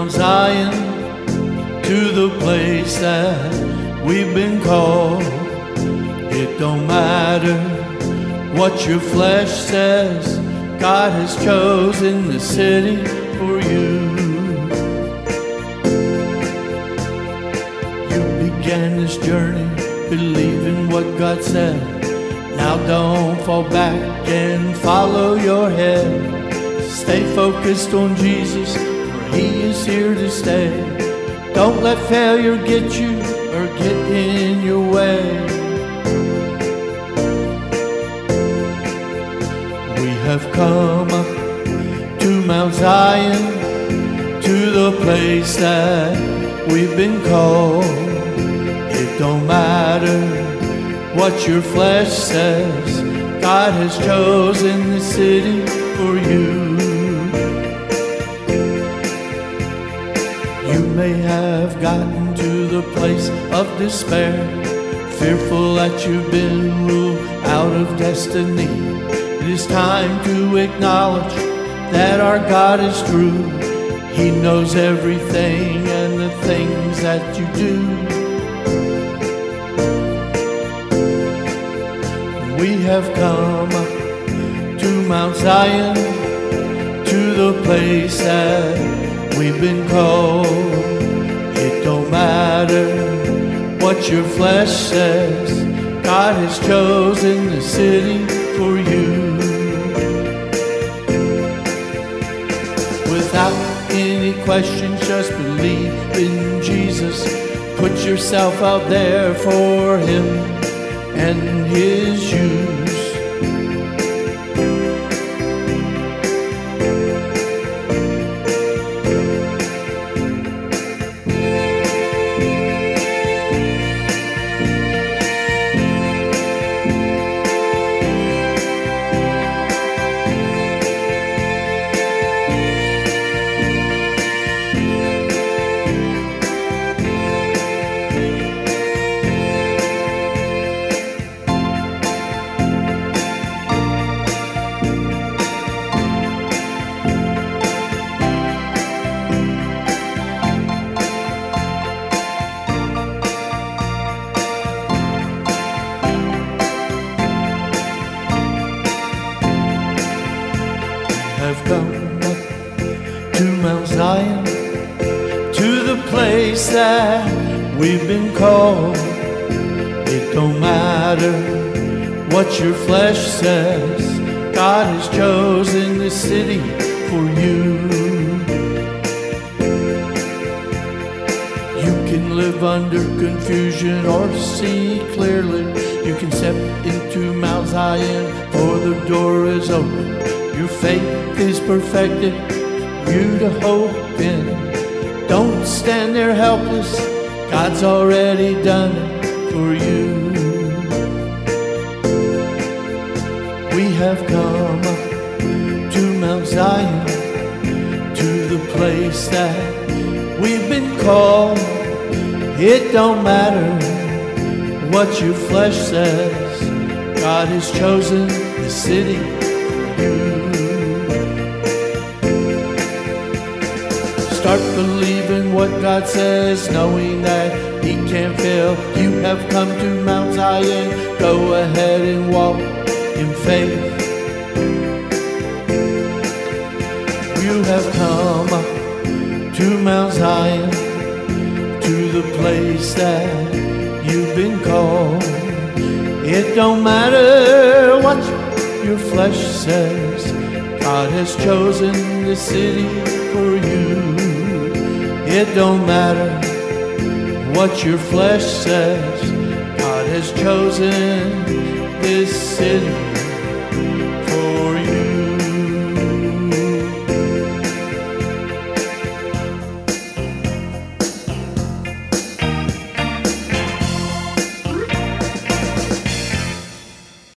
Mount Zion, to the place that we've been called. It don't matter what your flesh says, God has chosen the city for you. You began this journey believing what God said. Now don't fall back and follow your head. Stay focused on Jesus, for He is here to stay. Don't let failure get you or get in your way. We have come up to Mount Zion, to the place that we've been called. It don't matter what your flesh says, God has chosen the city for you. You may have gotten to the place of despair, fearful that you've been ruled out of destiny. It is time to acknowledge that our God is true. He knows everything and the things that you do. We have come up to Mount Zion, to the place that we've been called. It don't matter what your flesh says, God has chosen the city for you. Without any questions, just believe in Jesus. Put yourself out there for Him and His use. Have come up to Mount Zion, to the place that we've been called. It don't matter what your flesh says, God has chosen the city for you. You can live under confusion or see clearly. You can step into Mount Zion, for the door is open. Your faith is perfected, you to hope in. Don't stand there helpless, God's already done it for you. We have come up to Mount Zion, to the place that we've been called. It don't matter what your flesh says, God has chosen the city for you. Start believing what God says, knowing that He can't fail. You have come to Mount Zion, go ahead and walk in faith. You have come up to Mount Zion, to the place that you've been called. It don't matter what your flesh says, God has chosen the city for you. It don't matter what your flesh says, God has chosen this city